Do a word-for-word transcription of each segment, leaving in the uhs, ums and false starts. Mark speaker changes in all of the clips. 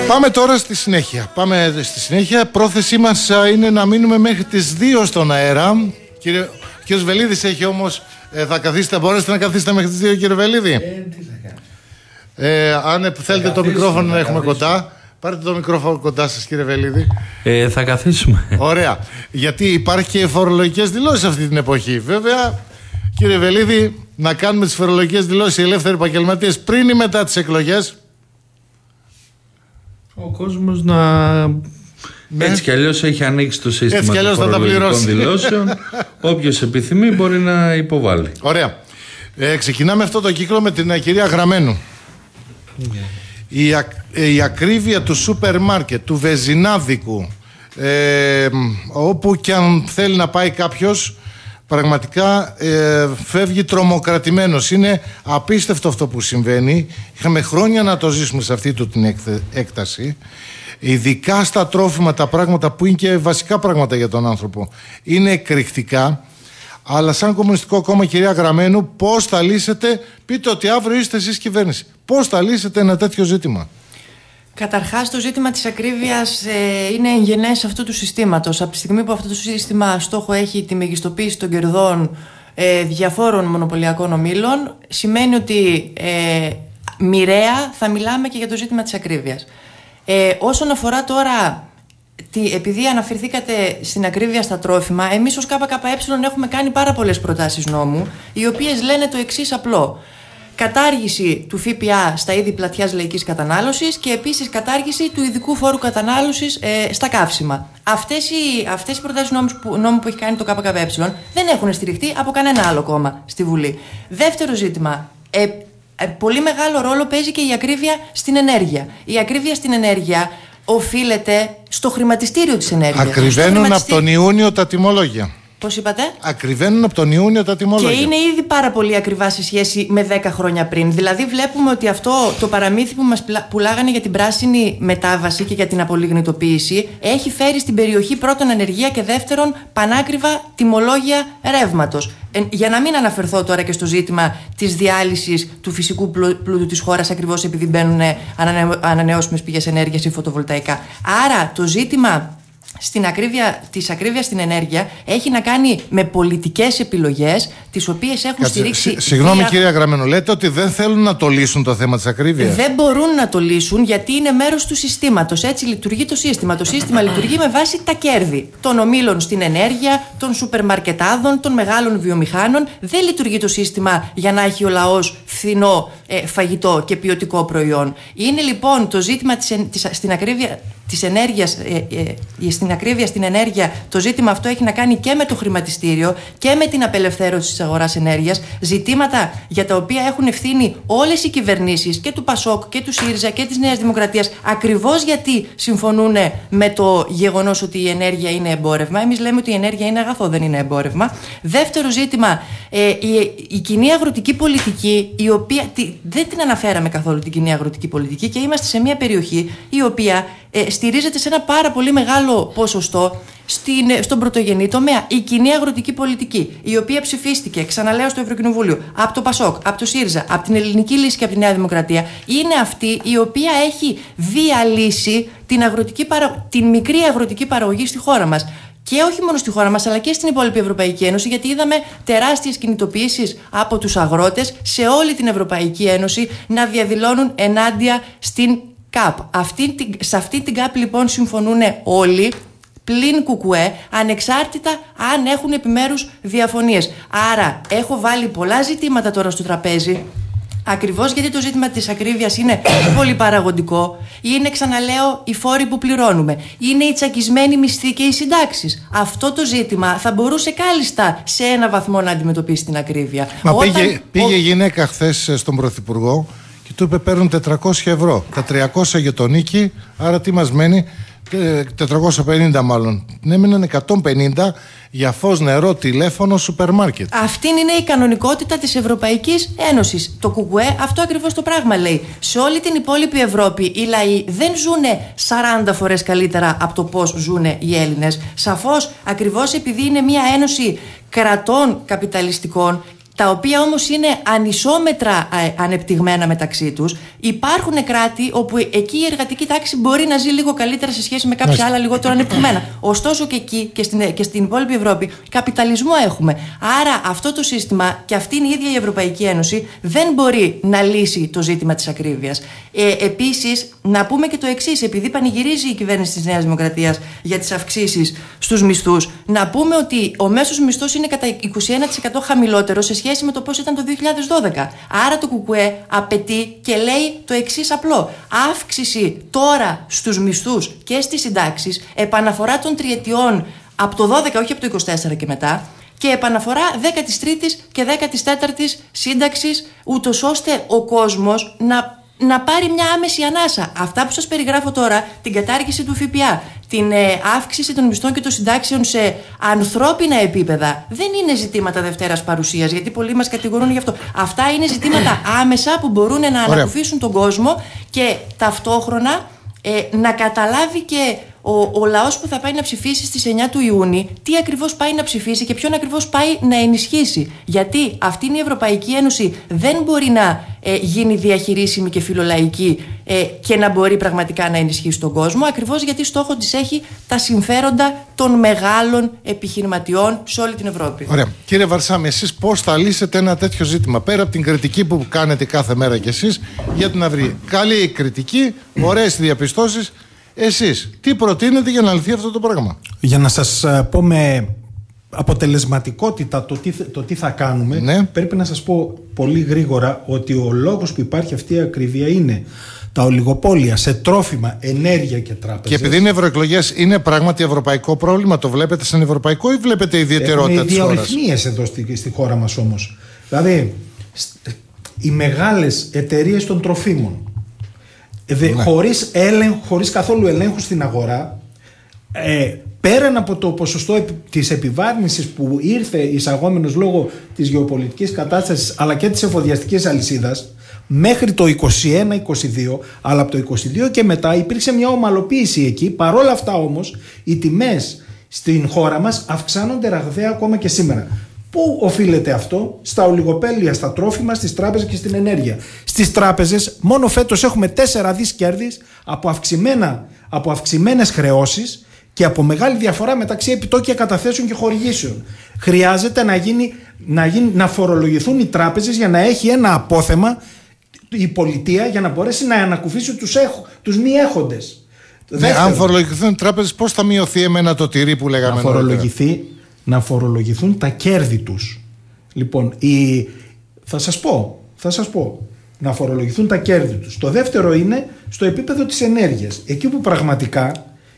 Speaker 1: Πάμε τώρα στη συνέχεια. Πάμε στη συνέχεια. Πρόθεσή μας είναι να μείνουμε μέχρι τις δύο στον αέρα. Κύριε, ο κύριος Βελίδης έχει όμως. Ε, θα καθίσετε, μπορέσετε να καθίσετε μέχρι τις δύο, κύριε Βελίδη.
Speaker 2: Ε, τι θα κάνω.
Speaker 1: Ε, αν θέλετε το μικρόφωνο να έχουμε κοντά. Πάρτε το μικρόφωνο κοντά σας, κύριε Βελίδη.
Speaker 2: Ε, θα καθίσουμε.
Speaker 1: Ωραία. Γιατί υπάρχει και φορολογικές δηλώσεις αυτή την εποχή. Βέβαια, κύριε Βελίδη, να κάνουμε τις φορολογικές δηλώσεις οι ελεύθεροι επαγγελματίες πριν ή μετά τις εκλογές.
Speaker 2: Ο κόσμος να... Ναι. Έτσι κι αλλιώς έχει ανοίξει το σύστημα των φορολογικών δηλώσεων. Όποιος επιθυμεί μπορεί να υποβάλει.
Speaker 1: Ωραία. Ε, ξεκινάμε αυτό το κύκλο με την κυρία Γραμμένου. Yeah. Η, ακ, η ακρίβεια του σούπερ μάρκετ, του βεζινάδικου, ε, όπου και αν θέλει να πάει κάποιος, πραγματικά ε, φεύγει τρομοκρατημένος. Είναι απίστευτο αυτό που συμβαίνει. Είχαμε χρόνια να το ζήσουμε σε αυτή του την έκταση. Ειδικά στα τρόφιμα, τα πράγματα που είναι και βασικά πράγματα για τον άνθρωπο είναι εκρηκτικά. Αλλά σαν Κομμουνιστικό Κόμμα, κυρία Γραμμένου, πώς θα λύσετε, πείτε ότι αύριο είστε εσείς κυβέρνηση, πώς θα λύσετε ένα τέτοιο ζήτημα?
Speaker 3: Καταρχάς, το ζήτημα της ακρίβειας ε, είναι εγγενές αυτού του συστήματος. Από τη στιγμή που αυτό το σύστημα στόχο έχει τη μεγιστοποίηση των κερδών ε, διαφόρων μονοπωλιακών ομίλων, σημαίνει ότι ε, μοιραία θα μιλάμε και για το ζήτημα της ακρίβειας. Ε, όσον αφορά τώρα, τι, επειδή αναφερθήκατε στην ακρίβεια στα τρόφιμα, εμείς ως ΚΚΕ έχουμε κάνει πάρα πολλές προτάσεις νόμου, οι οποίες λένε το εξής απλό. Κατάργηση του ΦΠΑ στα είδη πλατιάς λαϊκής κατανάλωσης και επίσης κατάργηση του ειδικού φόρου κατανάλωσης ε, στα καύσιμα. Αυτές οι, αυτές οι προτάσεις νόμου που, νόμου που έχει κάνει το ΚΚΕ δεν έχουν στηριχτεί από κανένα άλλο κόμμα στη Βουλή. Δεύτερο ζήτημα. Ε, ε, πολύ μεγάλο ρόλο παίζει και η ακρίβεια στην ενέργεια. Η ακρίβεια στην ενέργεια οφείλεται στο χρηματιστήριο της ενέργειας.
Speaker 1: Ακριβένουν χρηματιστή... από τον Ιούνιο τα τιμολόγια.
Speaker 3: Πώς είπατε?
Speaker 1: Ακριβένουν από τον Ιούνιο τα τιμολόγια.
Speaker 3: Και είναι ήδη πάρα πολύ ακριβά σε σχέση με δέκα χρόνια πριν. Δηλαδή, βλέπουμε ότι αυτό το παραμύθι που μας πουλάγανε για την πράσινη μετάβαση και για την απολιγνητοποίηση έχει φέρει στην περιοχή πρώτον ανεργία και δεύτερον πανάκριβα τιμολόγια ρεύματος. Ε, για να μην αναφερθώ τώρα και στο ζήτημα της διάλυσης του φυσικού πλούτου της χώρας, ακριβώς επειδή μπαίνουν ανανεω, ανανεώσιμες πηγές ενέργειας ή φωτοβολταϊκά. Άρα, το ζήτημα στην ακρίβεια, της ακρίβειας στην ενέργεια έχει να κάνει με πολιτικές επιλογές, τις οποίες έχουν Κάτσε, στηρίξει.
Speaker 1: Σ, συγγνώμη, δια... κυρία Γραμμένο, λέτε ότι δεν θέλουν να το λύσουν το θέμα της ακρίβειας.
Speaker 3: Δεν μπορούν να το λύσουν γιατί είναι μέρος του συστήματος. Έτσι λειτουργεί το σύστημα. Το σύστημα λειτουργεί με βάση τα κέρδη των ομίλων στην ενέργεια, των σούπερ μαρκετάδων, των μεγάλων βιομηχάνων. Δεν λειτουργεί το σύστημα για να έχει ο λαός φθηνό ε, φαγητό και ποιοτικό προϊόν. Είναι λοιπόν το ζήτημα της, της, στην ακρίβεια της ενέργειας, ε, ε, στην ακρίβεια στην ενέργεια, το ζήτημα αυτό έχει να κάνει και με το χρηματιστήριο και με την απελευθέρωση της αγοράς ενέργειας. Ζητήματα για τα οποία έχουν ευθύνη όλες οι κυβερνήσεις και του ΠΑΣΟΚ και του ΣΥΡΙΖΑ και της Νέας Δημοκρατίας, ακριβώς γιατί συμφωνούν με το γεγονός ότι η ενέργεια είναι εμπόρευμα. Εμείς λέμε ότι η ενέργεια είναι αγαθό, δεν είναι εμπόρευμα. Δεύτερο ζήτημα, ε, η, η κοινή αγροτική πολιτική, η οποία τη, δεν την αναφέραμε καθόλου την κοινή αγροτική πολιτική και είμαστε σε μια περιοχή η οποία ε, στηρίζεται σε ένα πάρα πολύ μεγάλο ποσοστό στην, στον πρωτογενή τομέα. Η κοινή αγροτική πολιτική, η οποία ψηφίστηκε, ξαναλέω, στο Ευρωκοινοβούλιο, από το ΠΑΣΟΚ, από το ΣΥΡΙΖΑ, από την Ελληνική Λύση και από τη Νέα Δημοκρατία, είναι αυτή η οποία έχει διαλύσει την, αγροτική παρα... την μικρή αγροτική παραγωγή στη χώρα μας. Και όχι μόνο στη χώρα μας, αλλά και στην υπόλοιπη Ευρωπαϊκή Ένωση, γιατί είδαμε τεράστιες κινητοποιήσεις από τους αγρότες σε όλη την Ευρωπαϊκή Ένωση να διαδηλώνουν ενάντια στην ΚΑΠ. Αυτή, σε αυτή την ΚΑΠ λοιπόν συμφωνούν όλοι, πλην ΚΚΕ, ανεξάρτητα αν έχουν επιμέρους διαφωνίες. Άρα έχω βάλει πολλά ζητήματα τώρα στο τραπέζι, ακριβώς γιατί το ζήτημα της ακρίβειας είναι πολύ παραγωγικό. Είναι, ξαναλέω, οι φόροι που πληρώνουμε. Είναι οι τσακισμένοι μισθοί και οι συντάξεις. Αυτό το ζήτημα θα μπορούσε κάλλιστα σε ένα βαθμό να αντιμετωπίσει την ακρίβεια.
Speaker 1: Μα Όταν... πήγε, πήγε ο... γυναίκα χθες στον Πρωθυπουργό και του είπε παίρνουν τετρακόσια ευρώ. Τα τριακόσια για τον νίκη, άρα τι μας μένει? τετρακόσια πενήντα μάλλον. Ναι, έμειναν εκατόν πενήντα για φως, νερό, τηλέφωνο, σούπερ μάρκετ.
Speaker 3: Αυτή είναι η κανονικότητα της Ευρωπαϊκής Ένωσης. Το ΚΚΕ αυτό ακριβώς το πράγμα λέει. Σε όλη την υπόλοιπη Ευρώπη οι λαοί δεν ζουνε σαράντα φορές καλύτερα από το πώς ζουνε οι Έλληνες. Σαφώς, ακριβώς επειδή είναι μια ένωση κρατών καπιταλιστικών, τα οποία όμως είναι ανισόμετρα ανεπτυγμένα μεταξύ τους. Υπάρχουν κράτη όπου εκεί η εργατική τάξη μπορεί να ζει λίγο καλύτερα σε σχέση με κάποια Μάλιστα. άλλα λιγότερο ανεπτυγμένα. Ωστόσο και εκεί και στην, και στην υπόλοιπη Ευρώπη καπιταλισμό έχουμε. Άρα αυτό το σύστημα και αυτή είναι η ίδια η Ευρωπαϊκή Ένωση δεν μπορεί να λύσει το ζήτημα της ακρίβειας. Ε, επίσης, να πούμε και το εξής, επειδή πανηγυρίζει η κυβέρνηση της Νέας Δημοκρατίας για τις αυξήσεις στους μισθούς, να πούμε ότι ο μέσος μισθός είναι κατά είκοσι ένα τοις εκατό χαμηλότερο σε σχέση με το πώς ήταν το δύο χιλιάδες δώδεκα. Άρα το ΚΚΕ απαιτεί και λέει το εξής απλό. Αύξηση τώρα στους μισθούς και στις συντάξεις, επαναφορά των τριετιών από το δώδεκα, όχι από το είκοσι τέσσερα και μετά, και επαναφορά δέκατης τρίτης και δέκατης τέταρτης σύνταξης, ούτως ώστε ο κόσμος να να πάρει μια άμεση ανάσα. Αυτά που σας περιγράφω τώρα, την κατάργηση του ΦΠΑ, την ε, αύξηση των μισθών και των συντάξεων σε ανθρώπινα επίπεδα, δεν είναι ζητήματα δευτέρας παρουσίας, γιατί πολλοί μας κατηγορούν γι' αυτό. Αυτά είναι ζητήματα άμεσα που μπορούν να ανακουφίσουν τον κόσμο και ταυτόχρονα ε, να καταλάβει και ο, ο λαός που θα πάει να ψηφίσει στις εννιά του Ιούνιου τι ακριβώς πάει να ψηφίσει και ποιον ακριβώς πάει να ενισχύσει. Γιατί αυτή είναι η Ευρωπαϊκή Ένωση, δεν μπορεί να ε, γίνει διαχειρίσιμη και φιλολαϊκή ε, και να μπορεί πραγματικά να ενισχύσει τον κόσμο, ακριβώς γιατί στόχο της έχει τα συμφέροντα των μεγάλων επιχειρηματιών σε όλη την Ευρώπη.
Speaker 1: Ωραία. Κύριε Βαρσάμι, εσείς πώς θα λύσετε ένα τέτοιο ζήτημα, πέρα από την κριτική που κάνετε κάθε μέρα κι εσείς για την Αυρή? Καλή κριτική, ωραίες διαπιστώσεις. Εσείς τι προτείνετε για να λυθεί αυτό το πράγμα?
Speaker 4: Για να σας πω με αποτελεσματικότητα το τι, το τι θα κάνουμε, ναι. Πρέπει να σας πω πολύ γρήγορα ότι ο λόγος που υπάρχει αυτή η ακριβία είναι τα ολιγοπόλια σε τρόφιμα, ενέργεια και τράπεζες.
Speaker 1: Και επειδή είναι ευρωεκλογές, είναι πράγματι ευρωπαϊκό πρόβλημα? Το βλέπετε σαν ευρωπαϊκό ή βλέπετε ιδιαιτερότητα της χώρας?
Speaker 4: Έχουμε διαρρυθμίες εδώ στη, στη χώρα μας όμως. Δηλαδή, οι μεγάλες εταιρείες των τροφίμων, Δε, ναι. χωρίς, έλεγχο, χωρίς καθόλου ελέγχου στην αγορά, ε, πέραν από το ποσοστό της επιβάρυνσης που ήρθε εισαγόμενος λόγω της γεωπολιτικής κατάστασης αλλά και της εφοδιαστικής αλυσίδας, μέχρι το είκοσι ένα είκοσι δύο, αλλά από το είκοσι δύο και μετά υπήρξε μια ομαλοποίηση εκεί. Παρόλα αυτά όμως οι τιμές στην χώρα μας αυξάνονται ραγδαία ακόμα και σήμερα. Πού οφείλεται αυτό? Στα ολιγοπέλεια, στα τρόφιμα, στις τράπεζες και στην ενέργεια. Στις τράπεζες μόνο φέτος έχουμε τέσσερα δις κέρδης από, αυξημένα, από αυξημένες χρεώσεις και από μεγάλη διαφορά μεταξύ επιτόκια καταθέσεων και χορηγήσεων. Χρειάζεται να, γίνει, να, γίνει, να φορολογηθούν οι τράπεζες για να έχει ένα απόθεμα η πολιτεία για να μπορέσει να ανακουφίσει τους, έχ, τους μη έχοντες.
Speaker 1: Ναι, αν φορολογηθούν οι τράπεζες, πώς θα μειωθεί εμένα το τυρί που λέγαμε?
Speaker 4: Να φορολογηθεί. Να φορολογηθούν τα κέρδη τους. Λοιπόν, η... θα σας πω, θα σας πω, να φορολογηθούν τα κέρδη τους. Το δεύτερο είναι στο επίπεδο της ενέργειας. Εκεί που πραγματικά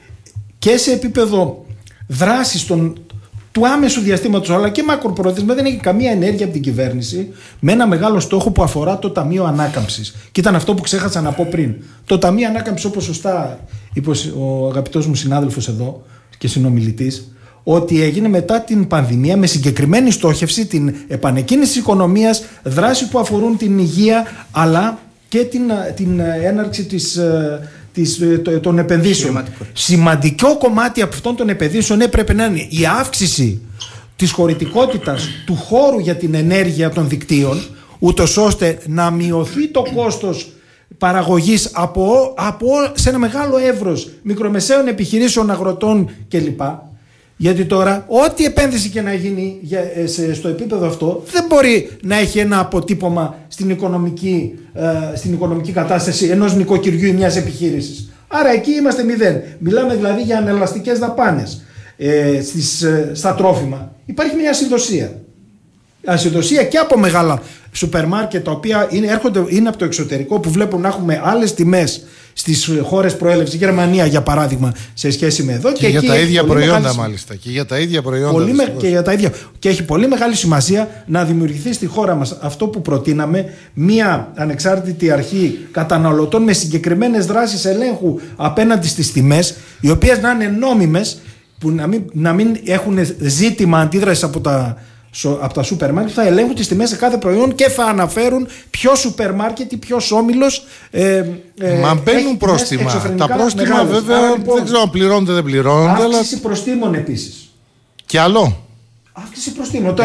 Speaker 4: και σε επίπεδο δράσης των, του άμεσου διαστήματος αλλά και μακροπρόθεσμα δεν έχει καμία ενέργεια από την κυβέρνηση με ένα μεγάλο στόχο που αφορά το Ταμείο Ανάκαμψης. Και ήταν αυτό που ξέχασα να πω πριν. Το Ταμείο Ανάκαμψης, όπως σωστά είπε ο αγαπητός μου συνάδελφος εδώ και συνομιλητής, ότι έγινε μετά την πανδημία με συγκεκριμένη στόχευση την επανεκκίνηση της οικονομίας, δράσεις που αφορούν την υγεία αλλά και την, την έναρξη της, της, των επενδύσεων. Σημαντικό κομμάτι από αυτών των επενδύσεων έπρεπε να είναι η αύξηση της χωρητικότητας του χώρου για την ενέργεια των δικτύων, ούτως ώστε να μειωθεί το κόστος παραγωγής από, από, σε ένα μεγάλο εύρος μικρομεσαίων επιχειρήσεων, αγροτών κλπ. Γιατί τώρα ό,τι επένδυση και να γίνει στο επίπεδο αυτό δεν μπορεί να έχει ένα αποτύπωμα στην οικονομική, στην οικονομική κατάσταση ενός νοικοκυριού ή μιας επιχείρησης. Άρα εκεί είμαστε μηδέν. Μιλάμε δηλαδή για ανελαστικές δαπάνες ε, στις, στα τρόφιμα. Υπάρχει μια ασυνδοσία. Ασυνδοσία και από μεγάλα σούπερ μάρκετ τα οποία είναι, έρχονται, είναι από το εξωτερικό, που βλέπουν να έχουμε άλλες τιμές στις χώρες προέλευσης, Γερμανία για παράδειγμα, σε σχέση με εδώ.
Speaker 1: Και, και για τα ίδια προϊόντα μεγάλη... μάλιστα. Και για τα ίδια προϊόντα.
Speaker 4: Πολύ με... και, για τα ίδια... και έχει πολύ μεγάλη σημασία να δημιουργηθεί στη χώρα μας αυτό που προτείναμε, μια ανεξάρτητη αρχή καταναλωτών με συγκεκριμένες δράσεις ελέγχου απέναντι στις τιμές, οι οποίες να είναι νόμιμες, που να μην, να μην έχουν ζήτημα αντίδρασης από τα από τα σούπερ μάρκετ, θα ελέγχουν τις τιμές σε κάθε προϊόν και θα αναφέρουν ποιο σούπερ μάρκετ ή ποιος όμιλος ε, ε,
Speaker 1: Μα μπαίνουν πρόστιμα. Τα πρόστιμα μεγάλες. Βέβαια Άρα, λοιπόν, δεν ξέρω αν πληρώνονται δεν πληρώνονται.
Speaker 4: Αύξηση αλλά... προστίμων επίσης.
Speaker 1: Και άλλο.
Speaker 4: Αύξηση προστίμων. Τώρα,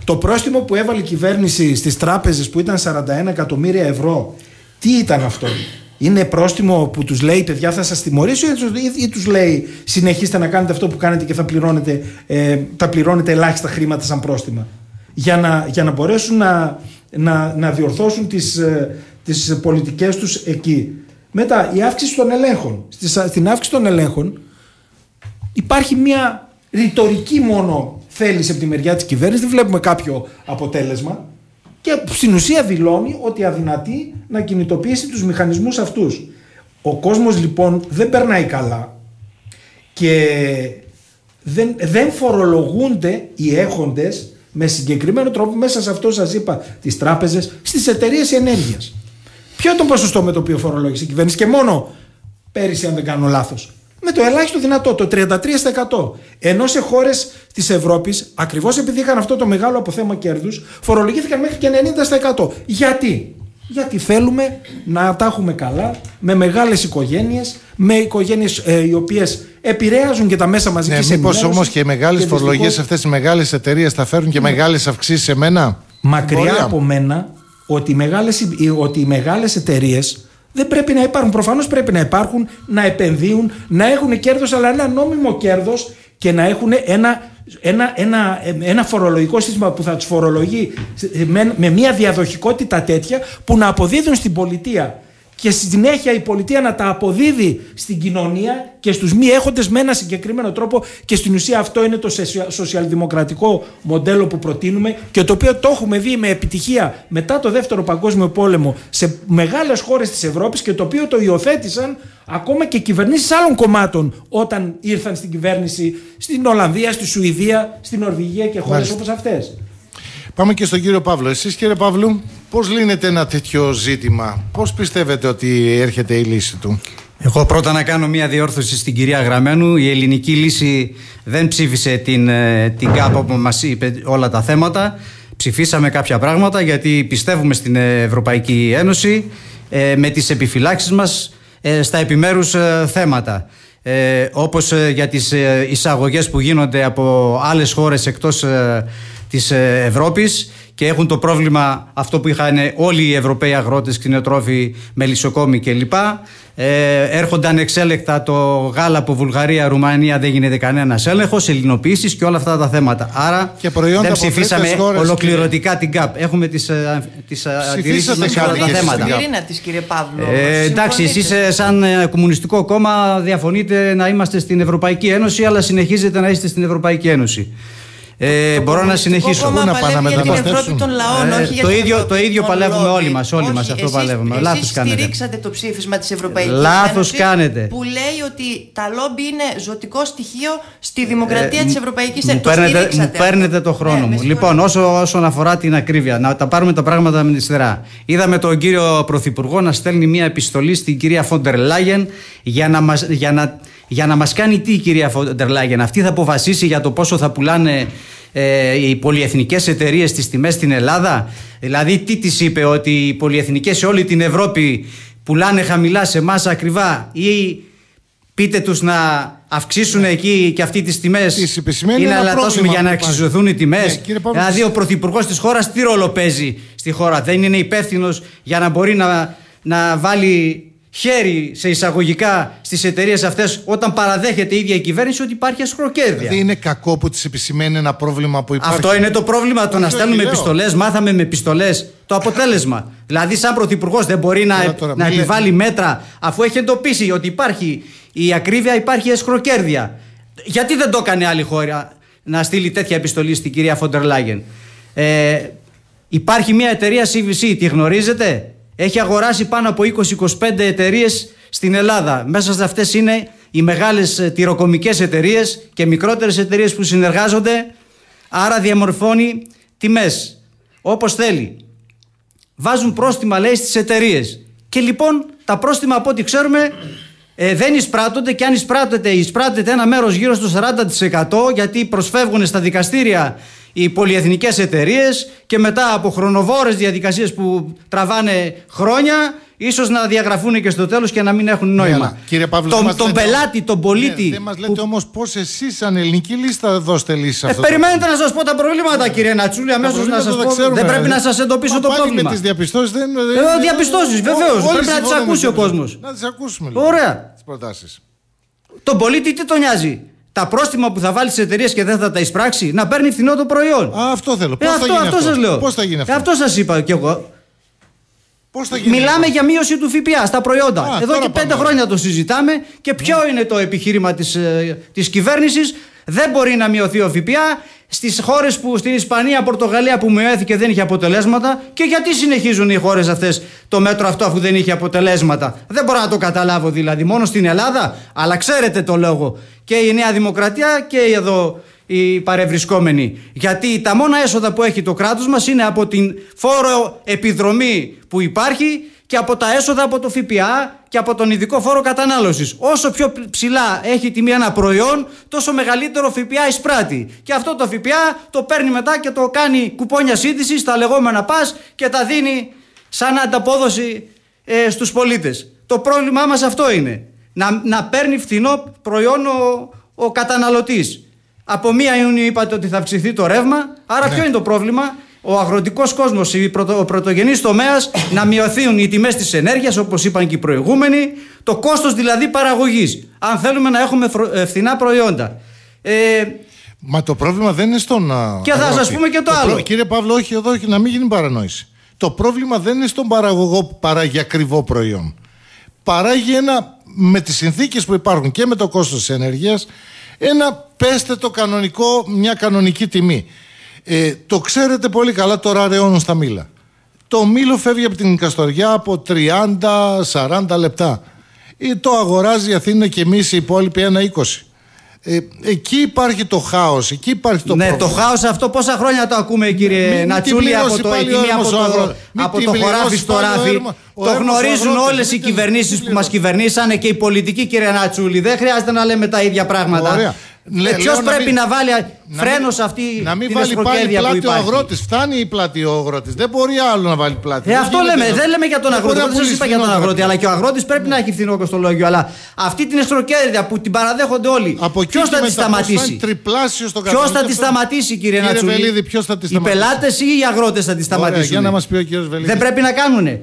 Speaker 4: Το πρόστιμο που έβαλε η κυβέρνηση στις τράπεζες που ήταν σαράντα ένα εκατομμύρια ευρώ, τι ήταν αυτό? Είναι πρόστιμο που τους λέει παιδιά θα σας τιμωρήσω, ή, ή τους λέει συνεχίστε να κάνετε αυτό που κάνετε και θα πληρώνετε, ε, θα πληρώνετε ελάχιστα χρήματα σαν πρόστιμα, για να, για να μπορέσουν να, να, να διορθώσουν τις, ε, τις πολιτικές τους εκεί. Μετά η αύξηση των ελέγχων. Στην αύξηση των ελέγχων υπάρχει μια ρητορική μόνο θέληση από τη μεριά της κυβέρνησης, δεν βλέπουμε κάποιο αποτέλεσμα και στην ουσία δηλώνει ότι αδυνατεί να κινητοποιήσει τους μηχανισμούς αυτούς. Ο κόσμος λοιπόν δεν περνάει καλά και δεν, δεν φορολογούνται οι έχοντες με συγκεκριμένο τρόπο μέσα σε αυτό σας είπα, τις τράπεζες, στις εταιρείες ενέργειας. Ποιο είναι το ποσοστό με το οποίο φορολόγησε η κυβέρνηση? Και μόνο πέρυσι, αν δεν κάνω λάθος, με το ελάχιστο δυνατό, το τριάντα τρία τοις εκατό. Ενώ σε χώρες της Ευρώπης, ακριβώς επειδή είχαν αυτό το μεγάλο αποθέμα κέρδους, φορολογήθηκαν μέχρι και ενενήντα τοις εκατό. Γιατί? Γιατί θέλουμε να τα έχουμε καλά, με μεγάλες οικογένειες, με οικογένειες ε, οι οποίες επηρεάζουν και τα μέσα μαζικής
Speaker 1: ναι,
Speaker 4: ενημέρωσης.
Speaker 1: Μήπως όμως και οι μεγάλες και φορολογίες δυστυχώς... αυτές οι μεγάλες εταιρείες θα φέρουν και ναι. μεγάλες αυξήσεις σε μένα?
Speaker 4: Μακριά Μπορεί. από μένα ότι οι μεγάλες, ότι οι μεγάλες εταιρείες δεν πρέπει να υπάρχουν. Προφανώς πρέπει να υπάρχουν, να επενδύουν, να έχουν κέρδος, αλλά ένα νόμιμο κέρδος και να έχουν ένα, ένα, ένα, ένα φορολογικό σύστημα που θα τους φορολογεί με, με μια διαδοχικότητα τέτοια που να αποδίδουν στην πολιτεία και στη συνέχεια η πολιτεία να τα αποδίδει στην κοινωνία και στους μη έχοντες με ένα συγκεκριμένο τρόπο, και στην ουσία αυτό είναι το σοσιαλδημοκρατικό μοντέλο που προτείνουμε και το οποίο το έχουμε δει με επιτυχία μετά το Δεύτερο Παγκόσμιο Πόλεμο σε μεγάλες χώρες της Ευρώπης και το οποίο το υιοθέτησαν ακόμα και κυβερνήσεις άλλων κομμάτων όταν ήρθαν στην κυβέρνηση στην Ολλανδία, στη Σουηδία, στην Νορβηγία και χώρες όπως αυτές.
Speaker 1: Πάμε και στον κύριο Παύλο. Εσείς, κύριε Παύλου, πώς λύνεται ένα τέτοιο ζήτημα? Πώς πιστεύετε ότι έρχεται η λύση του?
Speaker 5: Εγώ πρώτα να κάνω μια διόρθωση στην κυρία Γραμμένου. Η ελληνική λύση δεν ψήφισε την, την ΚΑΠ που μας είπε όλα τα θέματα. Ψηφίσαμε κάποια πράγματα γιατί πιστεύουμε στην Ευρωπαϊκή Ένωση ε, με τις επιφυλάξεις μας ε, στα επιμέρους ε, θέματα. Ε, όπως ε, για τις ε, εισαγωγές που γίνονται από άλλες χώρες εκτός ε, της Ευρώπης και έχουν το πρόβλημα αυτό που είχαν όλοι οι Ευρωπαίοι αγρότες, κτηνοτρόφοι, μελισσοκόμοι κλπ. Ε, έρχονται ανεξέλεκτα το γάλα από Βουλγαρία, Ρουμανία, δεν γίνεται κανένας έλεγχος, ελληνοποιήσεις και όλα αυτά τα θέματα. Άρα δεν ψηφίσαμε ολοκληρωτικά και... την ΚΑΠ. Έχουμε τις, τις αντιρρήσεις μας σε όλα τα θέματα.
Speaker 3: Της, κύριε Παύλο,
Speaker 5: ε, εντάξει, εσείς σαν κομμουνιστικό κόμμα διαφωνείτε να είμαστε στην Ευρωπαϊκή Ένωση, αλλά συνεχίζετε να είστε στην Ευρωπαϊκή Ένωση. Ε, μπορώ να συνεχίσω.
Speaker 3: Πού να πάνε για την Ευρώπη των λαών, ε, όχι για
Speaker 5: το
Speaker 3: την
Speaker 5: ίδιο, το ίδιο παλεύουμε όλοι μας. Όλοι μας αυτό παλεύουμε.
Speaker 3: Εσείς,
Speaker 5: Λάθος
Speaker 3: εσείς
Speaker 5: κάνετε.
Speaker 3: στηρίξατε το ψήφισμα της Ευρωπαϊκής
Speaker 5: Λάθος
Speaker 3: Ένωσης
Speaker 5: κάνετε.
Speaker 3: που λέει ότι τα λόμπι είναι ζωτικό στοιχείο στη δημοκρατία ε, της Ευρωπαϊκής Ένωσης.
Speaker 5: Μου παίρνετε, μου παίρνετε το χρόνο ναι, μου. Λοιπόν, όσο, όσον αφορά την ακρίβεια, να τα πάρουμε τα πράγματα με τη σειρά. Είδαμε τον κύριο Πρωθυπουργό να στέλνει μια επιστολή στην κυρία Φόντερ Λάγεν για να μας, για να, για να μας κάνει τι η κυρία Φόντερ Λάγεν? Αυτή θα αποφασίσει για το πόσο θα πουλάνε οι πολυεθνικές εταιρείες στις τιμές στην Ελλάδα? Δηλαδή τι της είπε, ότι οι πολυεθνικές σε όλη την Ευρώπη πουλάνε χαμηλά, σε εμάς ακριβά, ή πείτε τους να αυξήσουν ναι. εκεί και αυτοί τις τιμές ή να λατώσουμε για να εξισωθούν οι τιμές? Ναι, δηλαδή ο πρωθυπουργός της χώρας τι ρόλο παίζει στη χώρα? Δεν είναι υπεύθυνος για να μπορεί να, να βάλει χέρι σε εισαγωγικά στις εταιρείες αυτές όταν παραδέχεται η ίδια η κυβέρνηση ότι υπάρχει ασχροκέρδεια?
Speaker 1: Δηλαδή είναι κακό που της επισημαίνει ένα πρόβλημα που υπάρχει?
Speaker 5: Αυτό είναι το πρόβλημα, το να στέλνουμε επιστολές. Μάθαμε με επιστολές το αποτέλεσμα. Δηλαδή σαν πρωθυπουργός δεν μπορεί να, τώρα, να επιβάλλει μέτρα αφού έχει εντοπίσει ότι υπάρχει η ακρίβεια, υπάρχει ασχροκέρδεια. Γιατί δεν το έκανε άλλη χώρα να στείλει τέτοια επιστολή στην κυρία Φόντερ Λάγεν? Ε, υπάρχει μια εταιρεία σι βι σι, τη γνωρίζετε? Έχει αγοράσει πάνω από είκοσι με είκοσι πέντε εταιρείες στην Ελλάδα. Μέσα σε αυτές είναι οι μεγάλες τυροκομικές εταιρείες και μικρότερες εταιρείες που συνεργάζονται. Άρα διαμορφώνει τιμές όπως θέλει. Βάζουν πρόστιμα, λέει, στις εταιρείες. Και λοιπόν τα πρόστιμα, από ό,τι ξέρουμε, ε, δεν εισπράττονται, και αν εισπράττεται, εισπράττεται ένα μέρος γύρω στο σαράντα τοις εκατό, γιατί προσφεύγουν στα δικαστήρια οι πολυεθνικές εταιρείες και μετά από χρονοβόρες διαδικασίες που τραβάνε χρόνια ίσως να διαγραφούν και στο τέλος και να μην έχουν νόημα.
Speaker 1: Ναι, κύριε Παύλο,
Speaker 5: τον τον
Speaker 1: λέτε...
Speaker 5: πελάτη, τον πολίτη.
Speaker 1: Ναι, δεν μας λέτε που... όμως πώς εσείς σαν ελληνική λύση θα δώσετε λύση σε αυτό.
Speaker 5: Ε, περιμένετε να σας πω τα προβλήματα, κύριε Νατσούλη, αμέσως να σας πω.
Speaker 1: Ξέρουμε,
Speaker 5: δεν πρέπει να σας εντοπίσω
Speaker 1: μα
Speaker 5: το
Speaker 1: πάλι
Speaker 5: πρόβλημα.
Speaker 1: Με τις διαπιστώσεις δεν.
Speaker 5: Ε, διαπιστώσεις, βεβαίως. Πρέπει να τις ακούσει ο κόσμος.
Speaker 1: Να τις ακούσουμε λίγο.
Speaker 5: Ωραία.
Speaker 1: Τις προτάσεις.
Speaker 5: Τον πολίτη τι τον νοιάζει? Τα πρόστιμα που θα βάλει στις εταιρείες και δεν θα τα εισπράξει, να παίρνει φθηνό το προϊόν.
Speaker 1: Α, αυτό θέλω. Πώς
Speaker 5: ε,
Speaker 1: θα
Speaker 5: αυτό,
Speaker 1: γίνει
Speaker 5: αυτό,
Speaker 1: αυτό?
Speaker 5: Σας λέω.
Speaker 1: Πώς θα γίνει αυτό?
Speaker 5: Ε, αυτό σας είπα κι εγώ.
Speaker 1: Πώς θα γίνει
Speaker 5: Μιλάμε
Speaker 1: αυτό?
Speaker 5: για μείωση του ΦΠΑ στα προϊόντα.
Speaker 1: Α,
Speaker 5: Εδώ και πέντε
Speaker 1: πάμε.
Speaker 5: χρόνια το συζητάμε και ποιο ναι. είναι το επιχείρημα της, ε, της κυβέρνησης? Δεν μπορεί να μειωθεί ο ΦΠΑ στις χώρες που, στην Ισπανία, Πορτογαλία που μειώθηκε δεν είχε αποτελέσματα. Και γιατί συνεχίζουν οι χώρες αυτές το μέτρο αυτό αφού δεν είχε αποτελέσματα? Δεν μπορώ να το καταλάβω δηλαδή. Μόνο στην Ελλάδα, αλλά ξέρετε το λόγο. Και η Νέα Δημοκρατία και εδώ οι παρευρισκόμενοι. Γιατί τα μόνα έσοδα που έχει το κράτος μας είναι από την φόρο επιδρομή που υπάρχει και από τα έσοδα από το ΦΠΑ και από τον ειδικό φόρο κατανάλωσης. Όσο πιο ψηλά έχει τιμή ένα προϊόν, τόσο μεγαλύτερο ΦΠΑ εισπράττει. Και αυτό το ΦΠΑ το παίρνει μετά και το κάνει κουπόνια σύντησης, τα λεγόμενα πας, και τα δίνει σαν ανταπόδοση ε, στους πολίτες. Το πρόβλημά μας αυτό είναι. Να, να παίρνει φθηνό προϊόν ο, ο καταναλωτής. Από πρώτη Ιουνίου είπατε ότι θα αυξηθεί το ρεύμα, άρα ναι. ποιο είναι το πρόβλημα? Ο αγροτικός κόσμος, ο πρωτογενής τομέας, να μειωθούν οι τιμές της ενέργειας, όπως είπαν και οι προηγούμενοι, το κόστος δηλαδή παραγωγής, αν θέλουμε να έχουμε φθηνά προϊόντα. Ε,
Speaker 1: Μα το πρόβλημα δεν είναι στον
Speaker 5: και θα σας πούμε και το, το άλλο.
Speaker 1: Προ... Κύριε Παύλο, όχι εδώ, όχι, να μην γίνει παρανόηση. Το πρόβλημα δεν είναι στον παραγωγό που παράγει ακριβό προϊόν. Παράγει ένα, με τις συνθήκες που υπάρχουν και με το κόστος της ενέργειας, ένα, πέστε το κανονικό, μια κανονική τιμή. Ε, το ξέρετε πολύ καλά, τώρα ρεώνουν στα μήλα. Το μήλο φεύγει από την Καστοριά από τριάντα σαράντα λεπτά. Ε, το αγοράζει η Αθήνα και εμείς οι υπόλοιποι ένα είκοσι. Ε, εκεί υπάρχει το χάος, εκεί υπάρχει το
Speaker 5: ναι,
Speaker 1: πρόβλημα.
Speaker 5: Το χάος αυτό πόσα χρόνια το ακούμε, κύριε μην, Νατσούλη, μην από το, από το, από το χωράφι στο ράφι. Το γνωρίζουν όλες οι κυβερνήσεις που μας κυβερνήσανε και οι πολιτικοί, κύριε Νατσούλη. Δεν χρειάζεται να λέμε τα ίδια πράγματα.
Speaker 1: Ωραία.
Speaker 5: Ε, ποιος πρέπει να, μην, να βάλει φρένο σε αυτή
Speaker 1: να μην
Speaker 5: την
Speaker 1: βάλει πάλι πλάτη
Speaker 5: ο
Speaker 1: αγρότης. Φτάνει η πλάτη ο αγρότης. Δεν μπορεί άλλο να βάλει πλάτη.
Speaker 5: Ε, αυτό λέμε. Δεν, δεν λέμε για τον αγρότη. Δεν σας είπα για τον αγρότη. Αλλά και ο αγρότης πρέπει να έχει φθηνό κοστολόγιο. Αλλά αυτή την εσχροκέρδεια που την παραδέχονται όλοι, ποιος θα τη σταματήσει? Ποιος θα τη σταματήσει, κύριε Νατσούλη? Οι πελάτες ή οι αγρότες θα τη σταματήσουν? Δεν πρέπει να κάνουνε.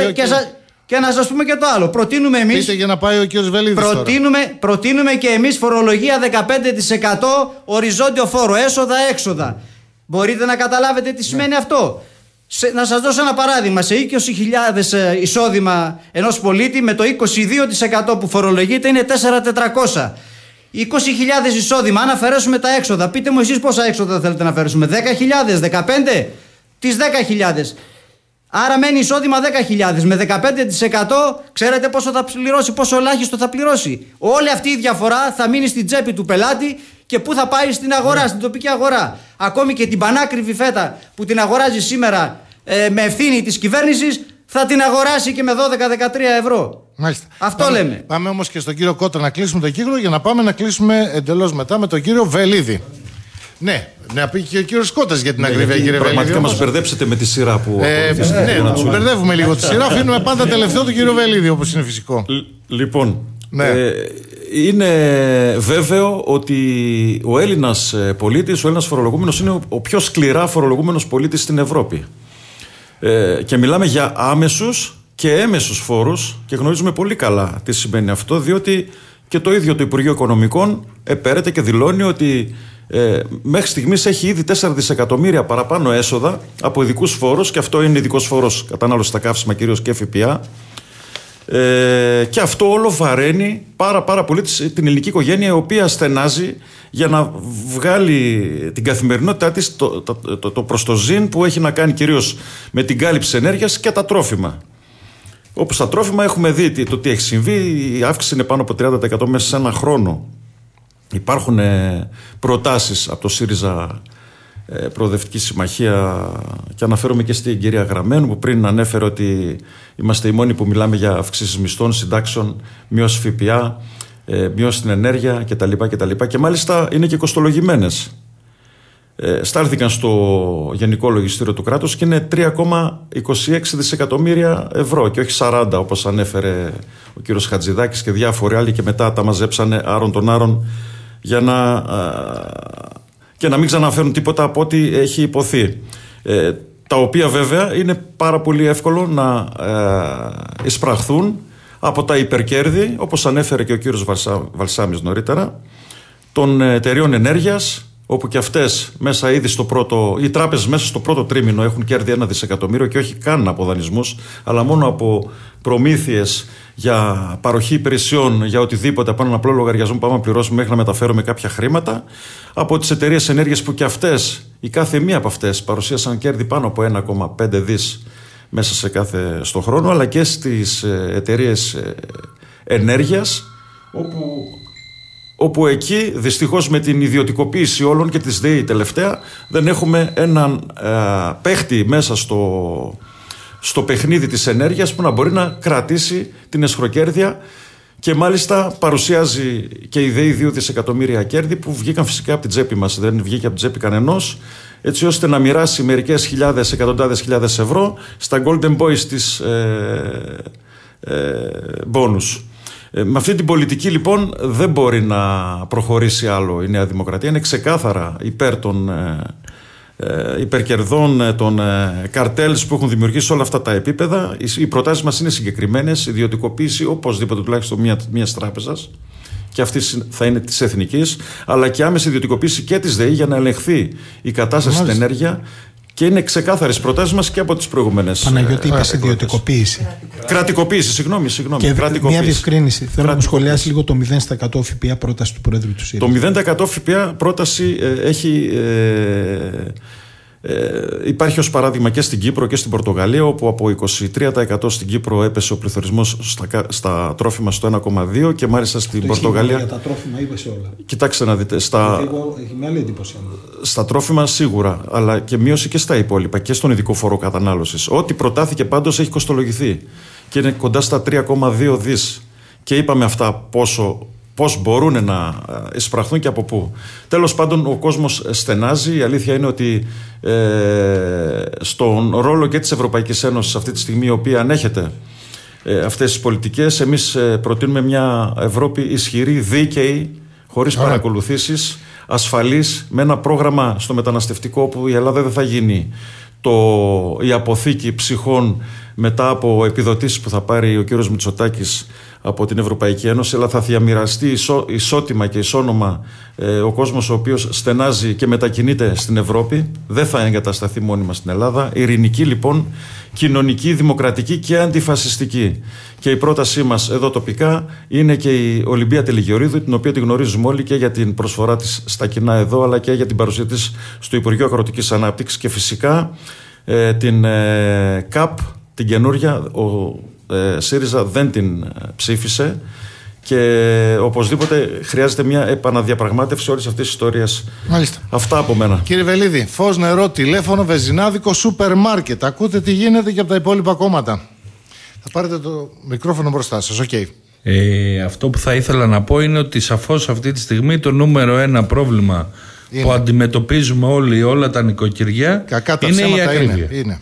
Speaker 5: Και να σας πούμε και το άλλο. Προτείνουμε εμείς.
Speaker 1: Πείτε για να πάει ο κ. Βελίδης.
Speaker 5: Προτείνουμε, προτείνουμε και εμείς φορολογία δεκαπέντε τοις εκατό οριζόντιο φόρο. Έσοδα-έξοδα. Μπορείτε να καταλάβετε τι σημαίνει ναι. αυτό? Σε, να σας δώσω ένα παράδειγμα. Σε είκοσι χιλιάδες εισόδημα ενός πολίτη, με το είκοσι δύο τοις εκατό που φορολογείται είναι τέσσερις χιλιάδες τετρακόσια. είκοσι χιλιάδες εισόδημα, αν αφαιρέσουμε τα έξοδα, πείτε μου εσείς πόσα έξοδα θέλετε να αφαιρέσουμε? δέκα χιλιάδες, δεκαπέντε? Τις δέκα χιλιάδες. Άρα μένει εισόδημα δέκα χιλιάδες. Με δεκαπέντε τοις εκατό ξέρετε πόσο θα πληρώσει, πόσο ελάχιστο θα πληρώσει? Όλη αυτή η διαφορά θα μείνει στην τσέπη του πελάτη και πού θα πάει? Στην αγορά, yeah. στην τοπική αγορά. Ακόμη και την πανάκριβη φέτα που την αγοράζει σήμερα ε, με ευθύνη της κυβέρνησης, θα την αγοράσει και με δώδεκα με δεκατρία ευρώ.
Speaker 1: Μάλιστα.
Speaker 5: Αυτό
Speaker 1: πάμε,
Speaker 5: λέμε.
Speaker 1: Πάμε όμως και στον κύριο Κότα να κλείσουμε το κύκλο για να πάμε να κλείσουμε εντελώς μετά με τον κύριο Βελίδη. Ναι, να πει και ο κύριος Κώτας για την ναι, ακρίβεια, κύριε Βελίδη.
Speaker 6: Πραγματικά μας μπερδέψετε με τη σειρά που.
Speaker 1: Ε, ναι, ναι, μπερδεύουμε λίγο τη σειρά. Αφήνουμε πάντα τελευταίο τον κύριο Βελίδη, όπως είναι φυσικό.
Speaker 6: Λοιπόν,
Speaker 1: ναι.
Speaker 6: ε, είναι βέβαιο ότι ο Έλληνας πολίτης, ο Έλληνας φορολογούμενος είναι ο πιο σκληρά φορολογούμενος πολίτης στην Ευρώπη. Ε, και μιλάμε για άμεσους και έμεσους φόρους και γνωρίζουμε πολύ καλά τι σημαίνει αυτό, διότι και το ίδιο το Υπουργείο Οικονομικών επέρεται και δηλώνει ότι Ε, μέχρι στιγμής έχει ήδη τέσσερα δισεκατομμύρια παραπάνω έσοδα από ειδικούς φόρους, και αυτό είναι ειδικός φόρος κατανάλωση στα καύσιμα κυρίως και ΦΠΑ, ε, και αυτό όλο βαραίνει πάρα, πάρα πολύ την ελληνική οικογένεια, η οποία στενάζει για να βγάλει την καθημερινότητά της το, το, το, το προς το ζήν που έχει να κάνει κυρίως με την κάλυψη ενέργειας και τα τρόφιμα. Όπως τα τρόφιμα έχουμε δει το τι έχει συμβεί, η αύξηση είναι πάνω από τριάντα τοις εκατό μέσα σε ένα χρόνο. Υπάρχουν ε, προτάσεις από το ΣΥΡΙΖΑ ε, Προοδευτική Συμμαχία, και αναφέρομαι και στην κυρία Γραμμένου που πριν ανέφερε ότι είμαστε οι μόνοι που μιλάμε για αυξήσεις μισθών, συντάξεων, μείωση ΦΠΑ, ε, μείωση στην ενέργεια κτλ. κτλ. Και μάλιστα είναι και κοστολογημένες. ε, στάλθηκαν στο Γενικό Λογιστήριο του κράτους και είναι τρία κόμμα είκοσι έξι δισεκατομμύρια ευρώ και όχι σαράντα όπως ανέφερε ο κύριος Χατζηδάκης και διάφοροι άλλοι και μετά τα μαζέψανε άρον των άρον για να, ε, και να μην ξαναφέρουν τίποτα από ό,τι έχει υποθεί. Ε, τα οποία βέβαια είναι πάρα πολύ εύκολο να ε, εισπραχθούν από τα υπερκέρδη, όπως ανέφερε και ο κύριος Βαλσά, Βαλσάμις νωρίτερα, των εταιρείων ενέργειας, όπου και αυτές μέσα ήδη στο πρώτο, οι τράπεζες μέσα στο πρώτο τρίμηνο έχουν κέρδη ένα δισεκατομμύριο και όχι καν από δανεισμούς, αλλά μόνο από προμήθειες για παροχή υπηρεσιών, για οτιδήποτε από έναν απλό λογαριασμό που πάμε να πληρώσουμε μέχρι να μεταφέρουμε κάποια χρήματα, από τις εταιρείες ενέργειας που και αυτές, η κάθε μία από αυτές, παρουσίασαν κέρδη πάνω από ένα κόμμα πέντε δις μέσα σε κάθε στο χρόνο, αλλά και στις εταιρείες ενέργειας, όπου, όπου εκεί δυστυχώς με την ιδιωτικοποίηση όλων και της ΔΕΗ τελευταία δεν έχουμε έναν ε, παίχτη μέσα στο, στο παιχνίδι της ενέργειας που να μπορεί να κρατήσει την εσχροκέρδεια και μάλιστα παρουσιάζει και η ΔΕΗ δύο δισεκατομμύρια κέρδη που βγήκαν φυσικά από την τσέπη μας, δεν βγήκε από την τσέπη κανενός, έτσι ώστε να μοιράσει μερικές χιλιάδες, εκατοντάδες χιλιάδες ευρώ στα Golden Boys της ε, ε, bonus. Ε, με αυτή την πολιτική λοιπόν δεν μπορεί να προχωρήσει άλλο η Νέα Δημοκρατία. Είναι ξεκάθαρα υπέρ των ε, ε, υπερκερδών, των ε, καρτέλς που έχουν δημιουργήσει όλα αυτά τα επίπεδα. Οι, οι προτάσεις μας είναι συγκεκριμένες, ιδιωτικοποίηση οπωσδήποτε τουλάχιστον μια, μιας τράπεζας, και αυτή θα είναι της εθνικής, αλλά και άμεση ιδιωτικοποίηση και της ΔΕΗ για να ελεγχθεί η κατάσταση στην ενέργεια. Και είναι ξεκάθαρες προτάσεις μας και από τις προηγούμενες.
Speaker 4: Παναγιώτη, είπες ιδιωτικοποίηση.
Speaker 6: Κρατικοποίηση, συγγνώμη, συγγνώμη.
Speaker 4: Και μια διευκρίνηση. Θέλω να μου σχολιάσει λίγο το μηδέν τοις εκατό ΦΠΑ πρόταση του Πρόεδρου του ΣΥΡΙΖΑ.
Speaker 6: Το μηδέν τοις εκατό ΦΠΑ πρόταση ε, έχει. Ε, Ε, υπάρχει ως παράδειγμα και στην Κύπρο και στην Πορτογαλία, όπου από είκοσι τρία τοις εκατό στην Κύπρο έπεσε ο πληθωρισμός στα, στα τρόφιμα στο ένα κόμμα δύο και μάλιστα στην
Speaker 4: το
Speaker 6: Πορτογαλία.
Speaker 4: Για τα τρόφιμα είπες όλα.
Speaker 6: Κοιτάξτε να δείτε. Στα,
Speaker 4: εγώ, έχει μεγάλη εντύπωση.
Speaker 6: Στα τρόφιμα σίγουρα, αλλά και μείωση και στα υπόλοιπα και στον ειδικό φόρο κατανάλωσης. Ό,τι προτάθηκε πάντως έχει κοστολογηθεί και είναι κοντά στα τρία κόμμα δύο δις. Και είπαμε αυτά πόσο. Πώς μπορούν να εισπραχθούν και από πού. Τέλος πάντων, ο κόσμος στενάζει. Η αλήθεια είναι ότι ε, στον ρόλο και της Ευρωπαϊκής Ένωσης αυτή τη στιγμή, η οποία ανέχεται ε, αυτές τις πολιτικές, εμείς ε, προτείνουμε μια Ευρώπη ισχυρή, δίκαιη, χωρίς Άρα. παρακολουθήσεις, ασφαλής, με ένα πρόγραμμα στο μεταναστευτικό όπου η Ελλάδα δεν θα γίνει το, η αποθήκη ψυχών μετά από επιδοτήσεις που θα πάρει ο κύριος Μητσοτάκης από την Ευρωπαϊκή Ένωση, αλλά θα διαμοιραστεί ισό, ισότιμα και ισόνομα ε, ο κόσμος ο οποίος στενάζει και μετακινείται στην Ευρώπη. Δεν θα εγκατασταθεί μόνιμα στην Ελλάδα. Ειρηνική λοιπόν, κοινωνική, δημοκρατική και αντιφασιστική. Και η πρότασή μας εδώ τοπικά είναι και η Ολυμπία Τελιγεωρίδου, την οποία τη γνωρίζουμε όλοι και για την προσφορά της στα κοινά εδώ, αλλά και για την παρουσία της στο Υπουργείο Αγροτικής Ανάπτυξης και φυσικά ε, την ε, ΚΑΠ, την καινούρια. Ο ε, ΣΥΡΙΖΑ δεν την ψήφισε και οπωσδήποτε χρειάζεται μια επαναδιαπραγμάτευση όλης αυτής της ιστορίας.
Speaker 1: Μάλιστα.
Speaker 6: Αυτά από μένα.
Speaker 1: Κύριε Βελίδη, φως, νερό, τηλέφωνο, βεζινάδικο, σούπερ μάρκετ. Ακούτε τι γίνεται και από τα υπόλοιπα κόμματα. Θα πάρετε το μικρόφωνο μπροστά σας. Οκ. Okay.
Speaker 2: Ε, αυτό που θα ήθελα να πω είναι ότι σαφώς αυτή τη στιγμή το νούμερο ένα πρόβλημα είναι. Που αντιμετωπίζουμε όλοι, όλα τα νοικοκυριά,
Speaker 1: Κακά τα
Speaker 2: είναι η ακρίβεια.
Speaker 1: Είναι. είναι.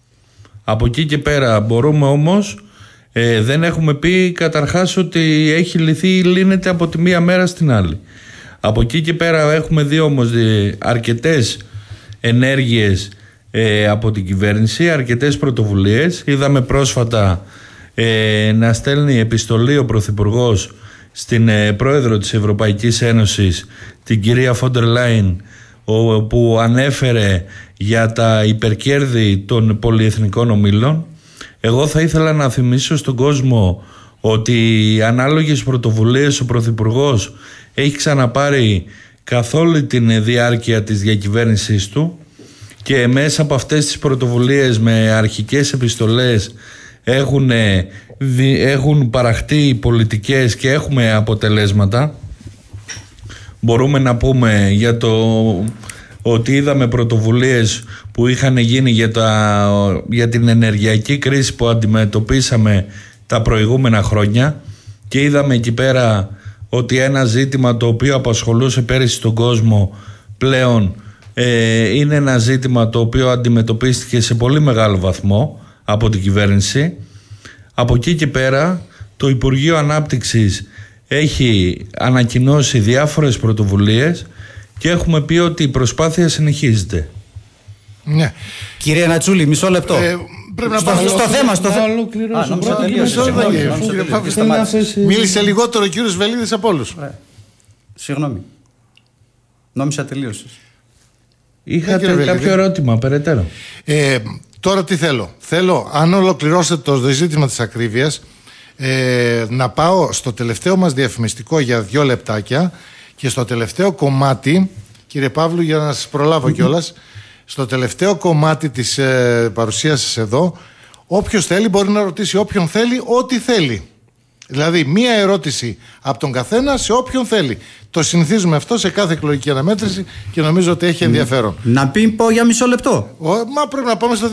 Speaker 2: Από εκεί και πέρα μπορούμε όμως, ε, δεν έχουμε πει καταρχάς ότι έχει λυθεί ή λύνεται από τη μία μέρα στην άλλη. Από εκεί και πέρα έχουμε δει όμως ε, αρκετές ενέργειες ε, από την κυβέρνηση, αρκετές πρωτοβουλίες. Είδαμε πρόσφατα ε, να στέλνει επιστολή ο Πρωθυπουργός στην ε, Πρόεδρο της Ευρωπαϊκής Ένωσης, την κυρία Φόντερ Λάιν, που ανέφερε για τα υπερκέρδη των πολυεθνικών ομίλων. Εγώ θα ήθελα να θυμίσω στον κόσμο ότι οι ανάλογες πρωτοβουλίες ο Πρωθυπουργός έχει ξαναπάρει καθ' όλη την διάρκεια της διακυβέρνησής του και μέσα από αυτές τις πρωτοβουλίες με αρχικές επιστολές έχουν, έχουν παραχτεί πολιτικές και έχουμε αποτελέσματα. Μπορούμε να πούμε για το ότι είδαμε πρωτοβουλίες που είχαν γίνει για, τα, για την ενεργειακή κρίση που αντιμετωπίσαμε τα προηγούμενα χρόνια και είδαμε εκεί πέρα ότι ένα ζήτημα το οποίο απασχολούσε πέρυσι τον κόσμο πλέον Ε, είναι ένα ζήτημα το οποίο αντιμετωπίστηκε σε πολύ μεγάλο βαθμό από την κυβέρνηση. Από εκεί και πέρα το Υπουργείο Ανάπτυξης έχει ανακοινώσει διάφορες πρωτοβουλίες και έχουμε πει ότι η προσπάθεια συνεχίζεται.
Speaker 1: Ναι.
Speaker 5: Κύριε Νατσούλη, μισό λεπτό. Ε,
Speaker 1: πρέπει
Speaker 5: στο,
Speaker 1: να
Speaker 5: στο, στο θέμα. Στο θέμα.
Speaker 1: Μίλησε λιγότερο ο κύριος Βελίδης από όλους.
Speaker 5: Συγγνώμη. Νόμισα τελείωσες.
Speaker 2: Είχατε ναι, κάποιο ερώτημα περαιτέρω.
Speaker 1: Ε, τώρα τι θέλω. Θέλω, αν ολοκληρώσετε το ζήτημα της ακρίβειας, ε, να πάω στο τελευταίο μας διαφημιστικό για δύο λεπτάκια και στο τελευταίο κομμάτι, κύριε Παύλου, για να σας προλάβω mm-hmm. κιόλας, στο τελευταίο κομμάτι της ε, παρουσίασης εδώ, όποιος θέλει μπορεί να ρωτήσει όποιον θέλει ό,τι θέλει. Δηλαδή, μία ερώτηση από τον καθένα σε όποιον θέλει. Το συνηθίζουμε αυτό σε κάθε εκλογική αναμέτρηση και νομίζω ότι έχει ενδιαφέρον.
Speaker 5: Να πει πω για μισό λεπτό.
Speaker 1: Ο, μα πρέπει να πάμε στο